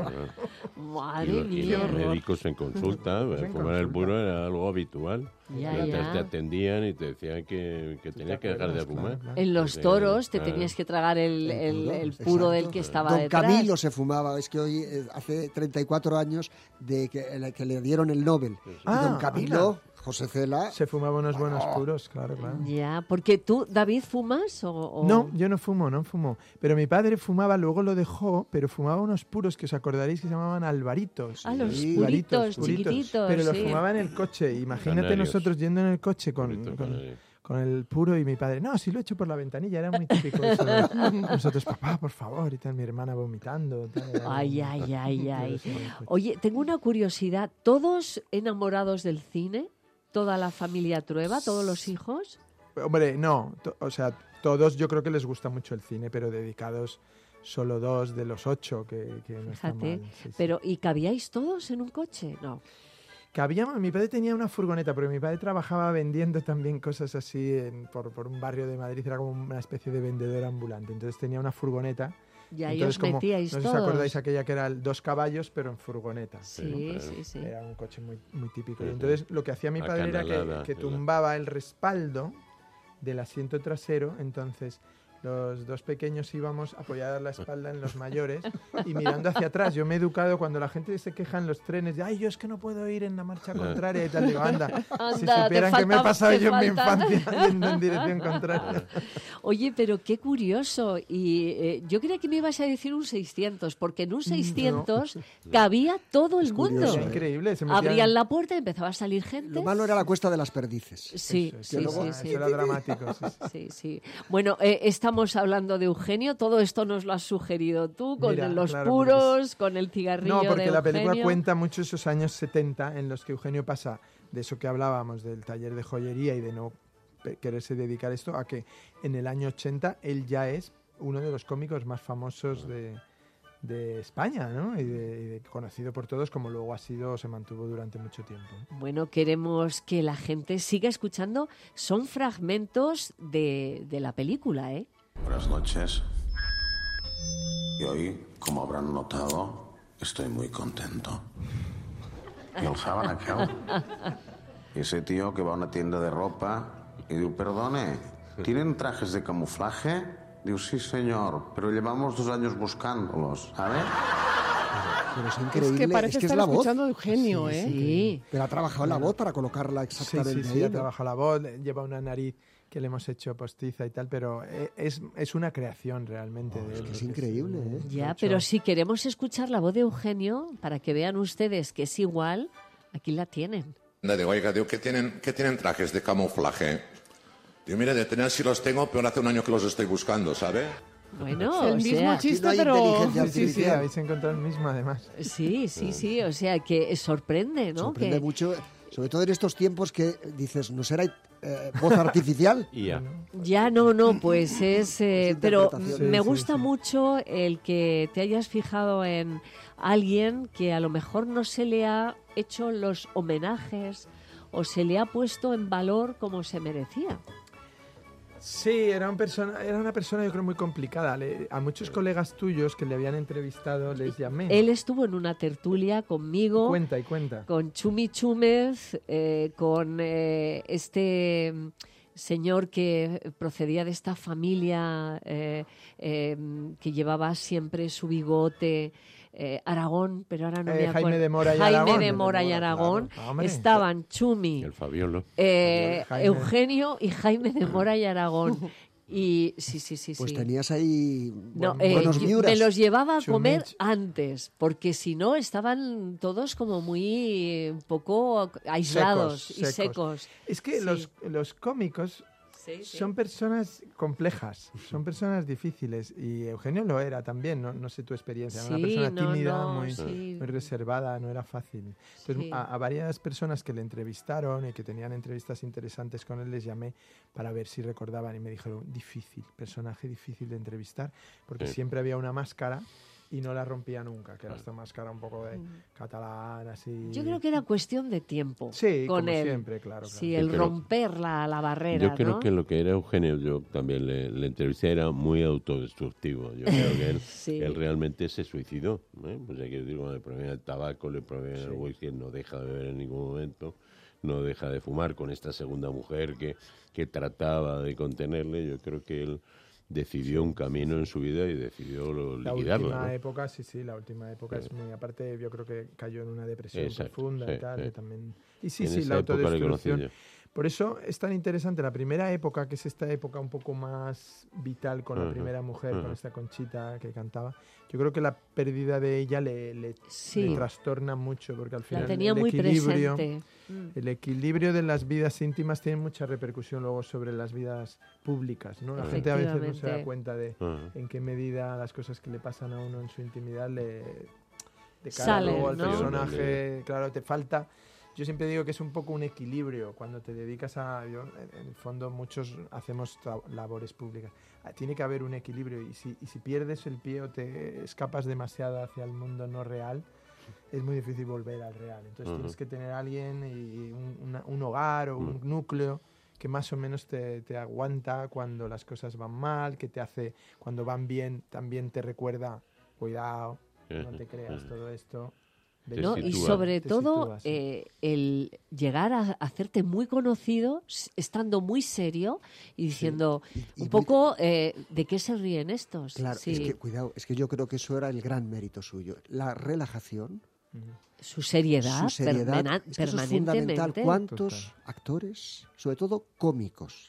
Y, Madre los, y mía. los médicos en consulta, En fumar el consulta. puro era algo habitual. Ya, Y entonces ya. te atendían y te decían que, que tenías que dejar de acuerdas? fumar. Claro, claro. En los Sí, toros te claro. tenías que tragar el, el, el Exacto. puro del que estaba Don detrás. Camilo se fumaba, es que hoy eh, hace treinta y cuatro años de que, eh, que le dieron el Nobel. Y Ah, don Camilo, José Cela, Se fumaba unos buenos puros, claro, claro. Ya, porque tú, David, ¿fumas? O, o- No, yo no fumo, no fumo. Pero mi padre fumaba, luego lo dejó, pero fumaba unos puros que os acordaréis que se llamaban albaritos. Ah, los Sí, puritos, puritos. chiquititos. Pero los sí. fumaba en el coche. Imagínate Canarios. nosotros yendo en el coche con, Purito con, canario. con el puro y mi padre, no, si lo he hecho por la ventanilla, era muy típico eso. de- Nosotros, papá, por favor, y tal, mi hermana vomitando. Tal, era Ay, un- ay, ay, ay. Eso en el coche. Oye, tengo una curiosidad. ¿Todos enamorados del cine? ¿Toda la familia Trueba? ¿Todos los hijos? Hombre, no, to- o sea, todos yo creo que les gusta mucho el cine, pero dedicados solo dos de los ocho, que, que no está Fíjate. mal, sí, sí. Pero, ¿y cabíais todos en un coche? No. Que había- mi padre tenía una furgoneta, porque mi padre trabajaba vendiendo también cosas así en- por, por un barrio de Madrid, era como una especie de vendedor ambulante. Entonces tenía una furgoneta. Y ahí Entonces, os como, metíais no sé si os todos. acordáis aquella que era el dos caballos, pero en furgoneta. Sí, claro. sí, sí. Era un coche muy, muy típico. Sí, Y sí. entonces lo que hacía mi padre era Acanalada, que, que sí, la- tumbaba el respaldo del asiento trasero, entonces los dos pequeños íbamos apoyadas la espalda en los mayores y mirando hacia atrás. Yo me he educado cuando la gente se queja en los trenes de ay, yo es que no puedo ir en la marcha contraria y tal. Digo, anda, si Anda, te supieran que me he falta- pasado te yo en mi falta. infancia yendo en dirección contraria. Oye, pero qué curioso. Y eh, yo creía que me ibas a decir un seiscientos, porque en un seiscientos cabía todo el mundo. curioso, Era ¿eh? increíble. Se metían- Abrían la puerta y empezaba a salir gente. lo malo era la cuesta de las perdices. Sí, Eso es, sí, que sí, luego- sí. Eso era dramático. sí, sí. Sí, sí. Bueno, eh, estamos hablando de Eugenio. Todo esto nos lo has sugerido tú, con Mira, los claro, puros, con el cigarrillo No, porque de la película Eugenio. cuenta mucho esos años setenta en los que Eugenio pasa de eso que hablábamos, del taller de joyería y de no pe- quererse dedicar a esto, a que en el año ochenta él ya es uno de los cómicos más famosos de, de España, ¿no? Y, de, y de- conocido por todos, como luego ha sido, se mantuvo durante mucho tiempo. Bueno, queremos que la gente siga escuchando. Son fragmentos de, de la película, ¿eh? Buenas noches. Y hoy, como habrán notado, estoy muy contento. ¿Y el saben aquel? Ese tío que va a una tienda de ropa y dice, perdone, ¿tienen trajes de camuflaje? Digo, sí, señor, pero llevamos dos años buscándolos, ¿sabe? Pero es Es increíble, que parece es que es estar la voz. escuchando a Eugenio, ¿eh? Sí. Pero ha trabajado la voz para colocarla Sí, exactamente sí, sí, ahí, ha ¿no? trabajado la voz, lleva una nariz que le hemos hecho postiza y tal, pero e- es, es una creación realmente. de es él, que es porque increíble, ¿eh? lo ha Ya, hecho- pero si queremos escuchar la voz de Eugenio, para que vean ustedes que es igual, aquí la tienen. Digo, oiga, digo, ¿qué tienen, ¿qué tienen trajes de camuflaje? Digo, mire, de tener sí los tengo, pero hace un año que los estoy buscando, ¿sabe? Bueno, Es el o mismo sea, Aquí chiste, no hay pero... inteligencia Sí, sí, sí, artificial. habéis encontrado el mismo además. sí, sí, sí, o sea que sorprende, ¿no? Sorprende Que- mucho, sobre todo en estos tiempos que dices, ¿no será eh, voz artificial? Y ya. Ya no, no, pues es... eh, Es pero interpretación. me Sí, sí, gusta sí. mucho el que te hayas fijado en alguien que a lo mejor no se le ha hecho los homenajes o se le ha puesto en valor como se merecía. Sí, era, un persona, era una persona yo creo muy complicada. Le- a muchos colegas tuyos que le habían entrevistado les llamé. Él estuvo en una tertulia conmigo, Cuenta y cuenta. con Chumi Chúmez, eh, con eh, este mm, señor que procedía de esta familia eh, eh, que llevaba siempre su bigote, eh, Aragón, pero ahora no Eh, me acuerdo. Jaime de Mora y Jaime Aragón. de Mora y Aragón. Claro, hombre. Estaban Chumi, El Fabiolo. eh, Jaime. Eugenio y Jaime de Mora y Aragón. Y sí, sí, sí, Pues sí. tenías ahí No, buen- eh, buenos yo- miuras. me los llevaba a comer Chumich. antes, porque si no estaban todos como muy eh, un poco aislados Secos, y secos. secos. Es que Sí. los, los cómicos Sí, sí. son personas complejas, son personas difíciles. Y Eugenio lo era también, no, no sé tu experiencia. Era Sí, una persona no, tímida, no, muy, sí. muy reservada, no era fácil. Entonces, Sí. a, a varias personas que le entrevistaron y que tenían entrevistas interesantes con él, les llamé para ver si recordaban y me dijeron, difícil, personaje difícil de entrevistar, porque Sí. siempre había una máscara y no la rompía nunca, que era esta máscara un poco de catalán, así... Yo creo que era cuestión de tiempo. Sí, con como él. siempre, claro. Sí, claro. el Pero romper la, la barrera, Yo creo ¿no? que lo que era Eugenio, yo también le, le entrevisté, era muy autodestructivo. Yo creo que él, Sí. él realmente se suicidó. ¿eh? Pues hay que decir, cuando le prohibían el tabaco, le prohibían Sí. el whisky, él no deja de beber en ningún momento, no deja de fumar con esta segunda mujer que, que trataba de contenerle. Yo creo que él decidió un camino en su vida y decidió lo- La liquidarla. última ¿no? época, sí, sí, la última época Sí. es muy... Aparte, yo creo que cayó en una depresión Exacto, profunda y sí, tal, sí. que también... Y sí, En sí, esa la época le conocí autodestrucción. yo. Por eso es tan interesante la primera época, que es esta época un poco más vital con la Ajá, primera mujer, con ajá. esta Conchita que cantaba. Yo creo que la pérdida de ella le, le, Sí. le trastorna mucho, porque al final La tenía el muy equilibrio, presente. Mm. el equilibrio de las vidas íntimas tiene mucha repercusión luego sobre las vidas públicas, ¿no? La gente a veces no se da Efectivamente. cuenta de Ajá. en qué medida las cosas que le pasan a uno en su intimidad le de cara Salen, luego al ¿no? personaje, claro, te falta. Yo siempre digo que es un poco un equilibrio cuando te dedicas a... Yo, en, en el fondo, muchos hacemos tra- labores públicas. Ah, Tiene que haber un equilibrio y si, y si pierdes el pie o te escapas demasiado hacia el mundo no real, es muy difícil volver al real. Entonces Ujú. tienes que tener a alguien y un, una- un hogar o un Ujú. núcleo que más o menos te, te aguanta cuando las cosas van mal, que te hace, cuando van bien, también te recuerda, cuidado, no te creas Ujú. todo esto. Te ¿no? Y sitúa. sobre Te todo sitúa, sí. eh, el llegar a hacerte muy conocido s- estando muy serio y diciendo Y- y un muy- poco eh, de qué se ríen estos. Claro, Sí. es que, cuidado, es que yo creo que eso era el gran mérito suyo. La relajación, Su seriedad, su seriedad, permana- es que eso es fundamental. permanentemente. ¿Cuántos Total. actores, sobre todo cómicos,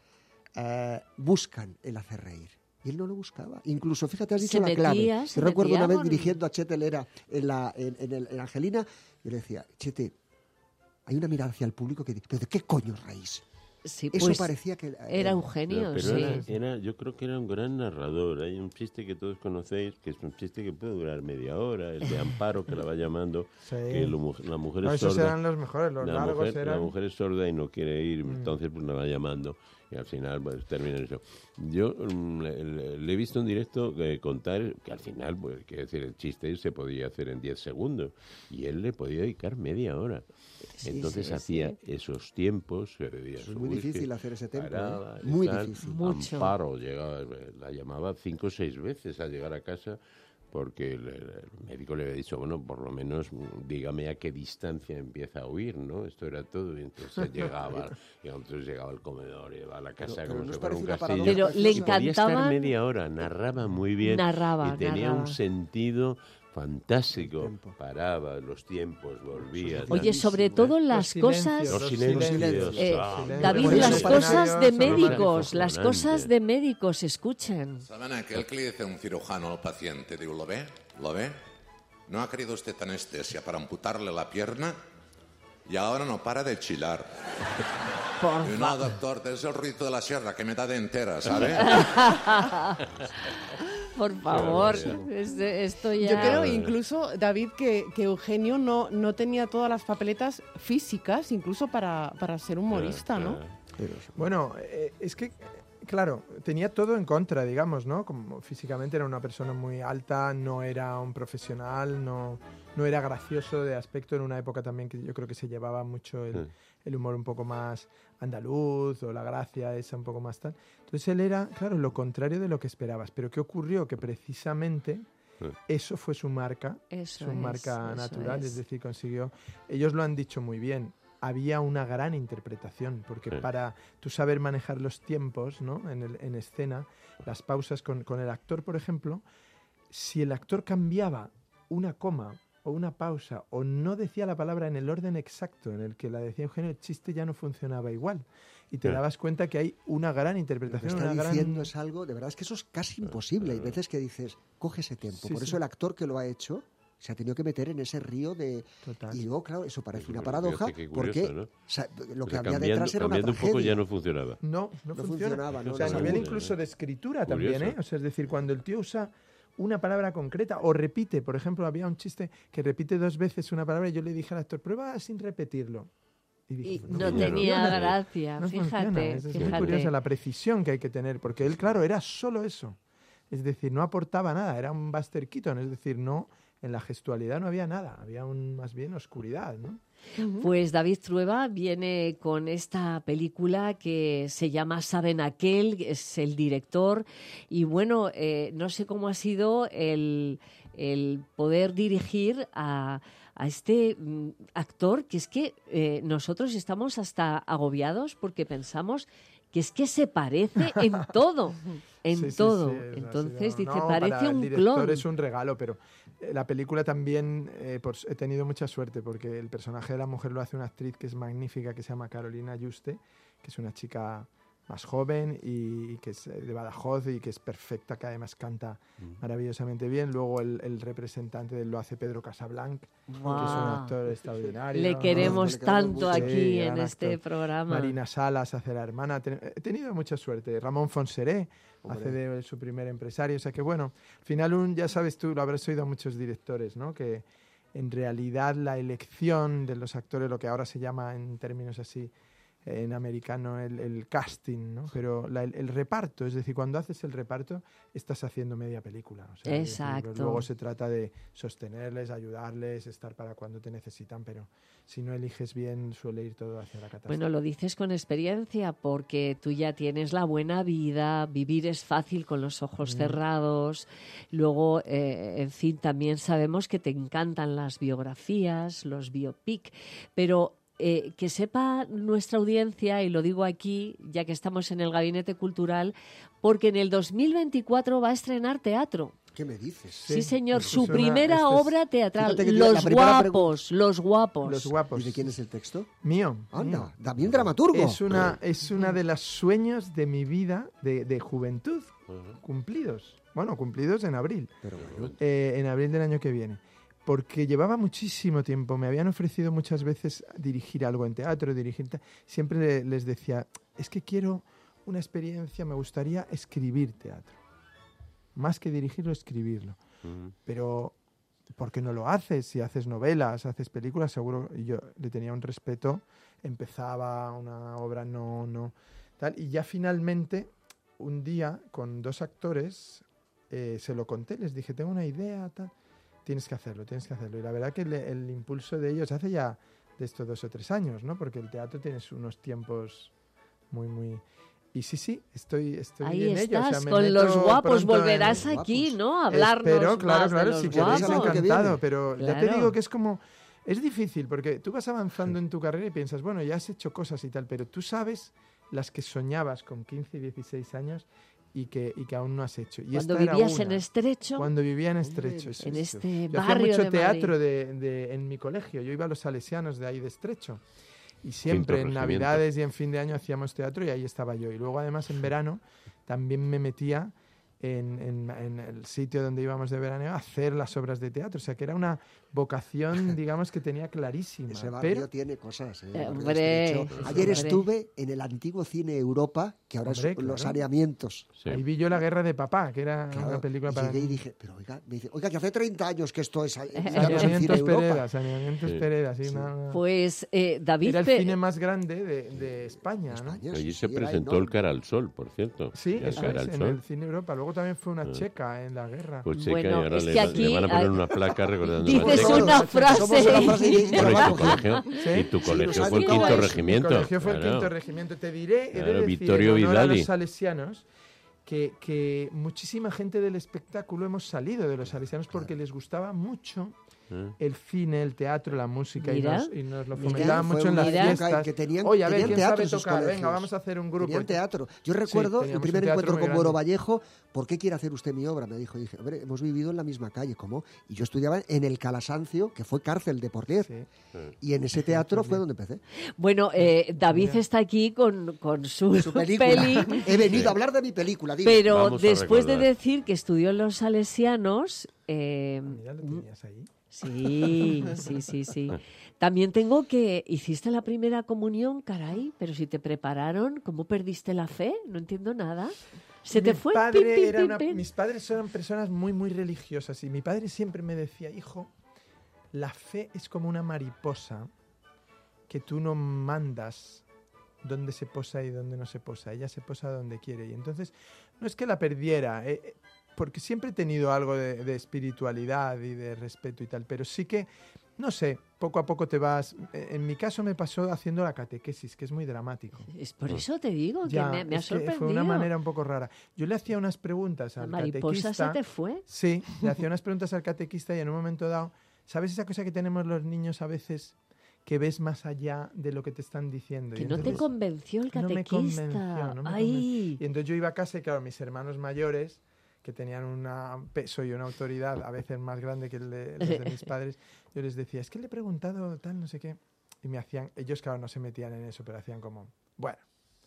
eh, buscan el hacer reír? Y él no lo buscaba. Incluso, fíjate, has dicho Se la clave. metía, se Yo recuerdo metía una vez con- dirigiendo a Chete Lera en, la, en, en el- en Angelina, yo le decía, Chete, hay una mirada hacia el público que dice, ¿pero de qué coño os reís? Sí, Eso pues parecía que... eh, era Eugenio, No, pero sí. era, era- yo creo que era un gran narrador. Hay un chiste que todos conocéis, que es un chiste que puede durar media hora, el de Amparo, que la va llamando, Sí. que lo mu- la mujer No, es esos sorda. eran los mejores, los la, largos mujer, la eran... mujer es sorda y no quiere ir, Mm. entonces pues la va llamando y al final pues termina eso. Yo mm, le, le- le he visto en directo eh, contar que al final, pues quiero decir, el chiste se podía hacer en diez segundos y él le podía dedicar media hora. Sí, Entonces sí, hacía sí. esos tiempos, se bebía Es su muy whisky, difícil hacer ese tempo, ¿eh? paraba y Muy tal. difícil. Mucho. Amparo llegaba, la llamaba cinco o seis veces al llegar a casa porque el, el médico le había dicho, bueno, por lo menos mm, dígame a qué distancia empieza a oír, ¿no? Esto era todo. Y entonces él llegaba, y entonces llegaba al comedor, iba a la casa pero como ¿no si os fuera parece un una castillo. paradoja Pero le Y podía estar encantaban- media hora, narraba muy bien. Narraba, y tenía narraba. un sentido fantástico. El tiempo. Paraba los tiempos, volvía. tal. Oye, sobre todo las Los cosas... Los silencios, silencios. Eh, ah, David, Por eso las para cosas nadie de son lo más médicos, las acojonante. cosas de médicos, escuchen. ¿Saben aquel que le dice un cirujano al paciente? Digo, ¿lo ve? ¿Lo ve? ¿No ha querido usted anestesia para amputarle la pierna? Y ahora no para de chilar. Por Y no, doctor, es el ruido de la sierra que me da de entera, ¿sabe? Por favor, es- esto ya... Yo creo incluso, David, que, que Eugenio no, no tenía todas las papeletas físicas, incluso para, para ser humorista, ¿no? Pero eso- Bueno, eh, es que, eh, claro, tenía todo en contra, digamos, ¿no? Como físicamente era una persona muy alta, no era un profesional, no, no era gracioso de aspecto en una época también que yo creo que se llevaba mucho el, Sí. el humor un poco más andaluz o la gracia esa un poco más tal. Entonces él era, claro, lo contrario de lo que esperabas. Pero ¿qué ocurrió? Que precisamente Sí. eso fue su marca, Eso su es, marca eso natural, es. es. decir, consiguió, ellos lo han dicho muy bien, había una gran interpretación, porque Sí. para tú saber manejar los tiempos, ¿no? en, el- en escena, las pausas con, con el actor, por ejemplo, si el actor cambiaba una coma o una pausa o no decía la palabra en el orden exacto en el que la decía Eugenio, el chiste ya no funcionaba igual. Y te Sí. dabas cuenta que hay una gran Lo que interpretación, está una diciendo gran... es algo, de verdad es que eso es casi imposible. Hay veces que dices, coge ese tiempo. Sí, Por sí. eso el actor que lo ha hecho se ha tenido que meter en ese río de... Total. Y luego, claro, eso parece Pues, una fíjate paradoja, qué curioso, porque ¿no? o sea, lo O que sea, había cambiando, detrás era una cambiando un poco tragedia. ya no funcionaba. No, no, No funciona. funcionaba, no, o sea, a no, nivel no. incluso de escritura Curioso. también, ¿eh? O sea, es decir, cuando el tío usa una palabra concreta o repite, por ejemplo, había un chiste que repite dos veces una palabra y yo le dije al actor, prueba sin repetirlo. Y dije, Y "Pues no funciona". tenía gracia, No funciona. fíjate, Es, es muy fíjate. curiosa la precisión que hay que tener, porque él, claro, era solo eso. Es decir, no aportaba nada, era un Buster Keaton, es decir, no, en la gestualidad no había nada, había un, más bien oscuridad, ¿no? Pues David Trueba viene con esta película que se llama Saben aquel, es el director, y bueno, eh, no sé cómo ha sido el, el poder dirigir a, a este mm, actor, que es que eh, nosotros estamos hasta agobiados porque pensamos que es que se parece en todo, en Sí, sí, todo. sí, es Entonces así, dice, no, parece para un el director clon. es un regalo, pero eh, la película también eh, por, he tenido mucha suerte porque el personaje de la mujer lo hace una actriz que es magnífica, que se llama Carolina Juste, que es una chica más joven y, y que es de Badajoz y que es perfecta, que además canta Mm. maravillosamente bien. Luego el, el representante de él lo hace Pedro Casablanc, Wow. que es un actor extraordinario. Le ¿no? queremos le queremos tanto mucho. aquí Sí, en gran este actor. programa. Marina Salas hace la hermana. Ten- He tenido mucha suerte. Ramón Fonseré Hombre. hace de su primer empresario. O sea que bueno, al final un, ya sabes tú, lo habrás oído a muchos directores, ¿no? Que en realidad la elección de los actores, lo que ahora se llama en términos así en americano el, el casting, ¿no? Pero la- el, el reparto, es decir, cuando haces el reparto estás haciendo media película. O sea, es decir, Exacto. pues luego se trata de sostenerles, ayudarles, estar para cuando te necesitan, pero si no eliges bien suele ir todo hacia la catástrofe. Bueno, lo dices con experiencia porque tú ya tienes la buena vida, vivir es fácil con los ojos Mm. cerrados. Luego, eh, en fin, también sabemos que te encantan las biografías, los biopic, pero eh, que sepa nuestra audiencia, y lo digo aquí, ya que estamos en el Gabinete Cultural, porque en el dos mil veinticuatro va a estrenar teatro. ¿Qué me dices? Sí, Sí, señor, esto su es una- primera esto es- obra teatral, Fíjate que la Los primera Guapos, Los Guapos. Los guapos. ¿Y de quién es el texto? Mío. Anda, mío. también dramaturgo. Es una, es una de los sueños de mi vida de, de juventud Ajá. cumplidos. Bueno, cumplidos en abril. Pero bueno, eh, en abril del año que viene. Porque llevaba muchísimo tiempo, me habían ofrecido muchas veces dirigir algo en teatro, dirigir... ta- Siempre le- les decía, es que quiero una experiencia, me gustaría escribir teatro. Más que dirigirlo, escribirlo. Mm. Pero, ¿por qué no lo haces? Si haces novelas, haces películas, seguro... Y yo le tenía un respeto, empezaba una obra, no, no... Tal, y ya finalmente, un día, con dos actores, eh, se lo conté, les dije, tengo una idea, tal... Tienes que hacerlo, tienes que hacerlo. Y la verdad que el, el impulso de ellos hace ya de estos dos o tres años, ¿no? Porque el teatro tiene unos tiempos muy, muy... Y sí, sí, estoy, estoy Ahí en ello. O sea, estás, me con meto Los Guapos. pronto en- Volverás Los aquí, Guapos. ¿no? A hablarnos Espero, claro, más claro, de si Los queréis, Guapos. encantado. Que viene. Pero ya te Claro. digo que es como... Es difícil, porque tú vas avanzando en tu carrera y piensas, bueno, ya has hecho cosas y tal, pero tú sabes las que soñabas con quince y dieciséis años y que, y que aún no has hecho. Y Cuando esta era vivías en una. Estrecho, Cuando vivía en Estrecho. eso en es. este Yo hacía barrio mucho de teatro Madrid. de, de- en mi colegio. Yo iba a los salesianos de ahí de Estrecho. Y siempre en regimiento. Navidades y en fin de año hacíamos teatro y ahí estaba yo. Y luego además en verano también me metía en, en- en el sitio donde íbamos de verano a hacer las obras de teatro. O sea que era una vocación, digamos, que tenía clarísima. ese barrio Pero tiene cosas. ¿eh? Eh, El barrio hombre, de Estrecho. hombre. Ayer estuve en el antiguo cine Europa, que ahora Hombre, es los claro. saneamientos. Sí. ahí vi yo La Guerra de Papá, que era Claro, una película y para llegué y niños. dije, pero oiga, me dice, oiga, que hace treinta años que esto es ya no es el cine Saneamientos Europa. Pereda, Saneamientos Sí. Pereda, sí, Sí. una- una- Pues eh, David... Era el Pe- cine más grande de, de España, ¿no? España, Allí sí, se sí, era presentó el enorme. Cara al Sol, por cierto. Sí, Ya eso Cara es, al en Sol. el cine Europa. Luego también fue una Ah. checa en la guerra. Pues checa, Bueno, y ahora es le, que va- aquí le van a poner hay- una placa recordando Dices la checa. una frase. Somos la frase y- y la Bueno, y tu vamos. colegio, Sí. y tu Sí, colegio nos fue ha el tocado quinto eso. regimiento. Mi colegio fue el claro. quinto regimiento. Te diré, he de Claro, decir, Vittorio en honor a Vidali. los salesianos, que, que muchísima gente del espectáculo hemos salido de los salesianos porque les gustaba mucho ¿Eh? el cine, el teatro, la música y Mira, nos, y nos lo mira. fomentaban Fue mucho en una las Mira. época en fiestas. que tenían- Oye, a ver, tenían ¿quién teatro sabe esos tocar? Venga, colegios. vamos a hacer un grupo. Tenían teatro. Yo recuerdo el teníamos primer un teatro encuentro muy con Moro grande. Vallejo. ¿Por qué quiere hacer usted mi obra? Me dijo. Y dije, hombre, hemos vivido en la misma calle. ¿Cómo? Y yo estudiaba en el Calasancio, que fue cárcel de Porlier. Sí. Y en ese teatro fue donde empecé. Bueno, eh, David Mira. está aquí con, con su, Su película. peli, He venido a hablar de mi película. dime. pero Vamos a después de recordar. decir que estudió en los salesianos... eh, Ah, mira, lo tenías ahí. sí, sí, sí, sí. También tengo que... ¿Hiciste la primera comunión, caray? Pero si te prepararon, ¿cómo perdiste la fe? No entiendo nada. Se te Mi fue... padre pim, pim, era pim, una- pim. mis padres eran personas muy, muy religiosas y mi padre siempre me decía, hijo, la fe es como una mariposa que tú no mandas dónde se posa y dónde no se posa. Ella se posa donde quiere. Y entonces, no es que la perdiera. eh, eh, porque siempre he tenido algo de, de espiritualidad y de respeto y tal, pero sí que, no sé, poco a poco te vas... En mi caso me pasó haciendo la catequesis, que es muy dramático. Es por eso te digo, Ya, que me, me ha es que sorprendido. fue una manera un poco rara. Yo le hacía unas preguntas al ¿La mariposa catequista. se te fue? Sí, le hacía unas preguntas al catequista y en un momento dado, ¿sabes esa cosa que tenemos los niños a veces que ves más allá de lo que te están diciendo? Que Y no te entonces, convenció el no me catequista. convenció, no me Ay. convenció. Y entonces yo iba a casa y claro, mis hermanos mayores, que tenían un peso y una autoridad a veces más grande que el de, los de mis padres, yo les decía, es que le he preguntado tal, no sé qué. Y me hacían, ellos claro no se metían en eso, pero hacían como, bueno,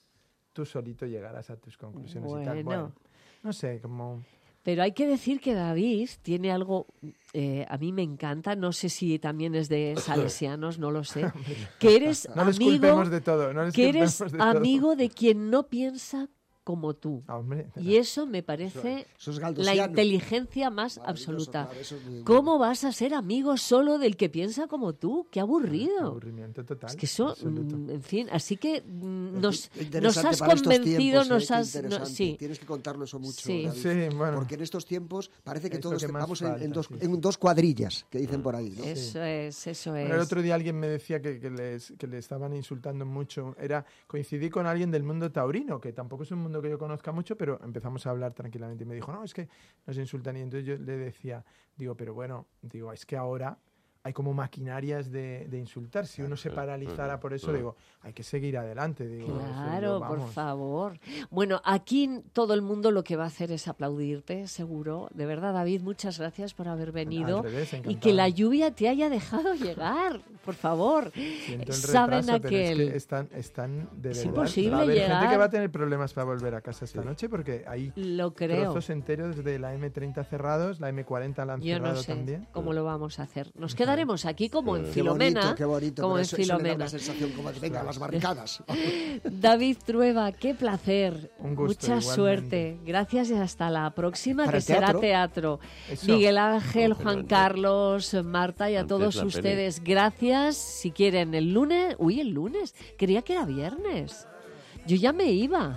tú solito llegarás a tus conclusiones y tal. Bueno. Bueno, no sé, como... Pero hay que decir que David tiene algo, eh, a mí me encanta, no sé si también es de salesianos, no lo sé, que eres No les amigo, culpemos de todo, no les que eres culpemos de todo. amigo de quien no piensa como tú. Ah, hombre, Y eso me parece Eso es la galdosiano. inteligencia más Maravilloso, absoluta. claro, eso es muy- ¿Cómo vas a ser amigo solo del que piensa como tú? ¡Qué aburrido! aburrimiento total. Es que eso, absoluto. mm, en fin, así que mm, nos, Qué interesante nos has para estos convencido, tiempos, nos ¿eh? Qué has... no, interesante. sí. Tienes que contarlo eso mucho, Sí. David. Sí, bueno. Porque en estos tiempos parece que Es lo todos que más vamos en, en falta, dos, sí. en dos cuadrillas, que dicen por ahí, ¿no? Eso es, eso es. Bueno, el otro día alguien me decía que, que, les, que le estaban insultando mucho. Era, coincidí con alguien del mundo taurino, que tampoco es un mundo que yo conozca mucho, pero empezamos a hablar tranquilamente. Y me dijo, no, es que nos insultan. Y entonces yo le decía, digo, pero bueno, digo, es que ahora hay como maquinarias de, de insultar. Si uno se paralizara por eso, digo, hay que seguir adelante. Digo, Claro, digo, por vamos. favor. Bueno, aquí todo el mundo lo que va a hacer es aplaudirte, seguro. De verdad, David, muchas gracias por haber venido. Al revés, Y encantado. que la lluvia te haya dejado llegar, por favor. Siento el Saben retraso, pero es aquel. que están, están de Es verdad. imposible va a haber gente llegar. que va a tener problemas para volver a casa esta noche porque hay Lo creo. trozos enteros de la eme treinta cerrados, la eme cuarenta la han Yo cerrado no sé también. cómo lo vamos a hacer. Nos quedaremos aquí como en Qué Filomena. bonito, qué bonito. como pero en eso, eso le da Filomena. una sensación como de, venga, las barricadas. David Trueba, qué placer. Un gusto, Mucha igualmente. suerte. Gracias y hasta la próxima, Para que el será teatro. teatro. Eso. Miguel Ángel, Oh, pero Juan antes- Carlos, Marta y a antes todos la peli. ustedes, gracias. Si quieren el lunes, uy, el lunes, creía que era viernes. Yo ya me iba.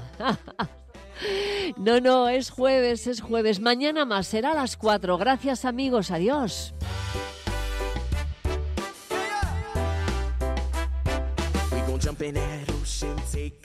No, no, es jueves, es jueves. Mañana más, será a las cuatro. Gracias, amigos. Adiós. We gon' jump in that ocean, take